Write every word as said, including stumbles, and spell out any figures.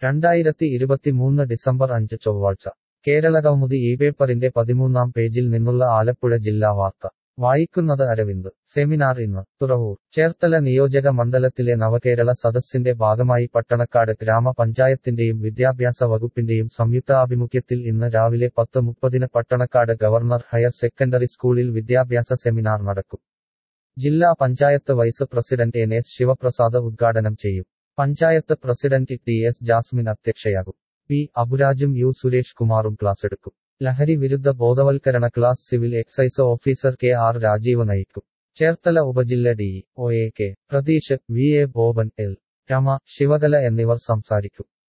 രണ്ടായിരത്തി ഇരുപത്തിമൂന്ന് ഡിസംബർ അഞ്ച് ചൊവ്വാഴ്ച കേരളകൗമുദി ഈ പേപ്പറിന്റെ പതിമൂന്നാം പേജിൽ നിന്നുള്ള ആലപ്പുഴ ജില്ലാ വാർത്ത വായിക്കുന്നത് അരവിന്ദ് സെമിനാർ ഇന്ന് തുറവൂർ ചേർത്തല നിയോജക മണ്ഡലത്തിലെ നവകേരള സദസ്സിന്റെ ഭാഗമായി പട്ടണക്കാട് ഗ്രാമപഞ്ചായത്തിന്റെയും വിദ്യാഭ്യാസ വകുപ്പിന്റെയും സംയുക്താഭിമുഖ്യത്തിൽ ഇന്ന് രാവിലെ പത്ത് മുപ്പതിന് പട്ടണക്കാട് ഗവർണർ ഹയർ സെക്കൻഡറി സ്കൂളിൽ വിദ്യാഭ്യാസ സെമിനാർ നടക്കും. ജില്ലാ panchayat vice president N S Sivaprasad ഉദ്ഘാടനം ചെയ്യും. Panchayat president T S Jasmine അധ്യക്ഷയാകും. പി അബുരാജും യു സുരേഷ് കുമാറും ക്ലാസെടുക്കും. ലഹരി വിരുദ്ധ ബോധവൽക്കരണ class civil excise officer K R Rajeev നയിക്കും. ചേർത്തല ഉപജില്ല D O A K Pratheesh, V A Boban, L Rama, Sivakala എന്നിവർ സംസാരിക്കും.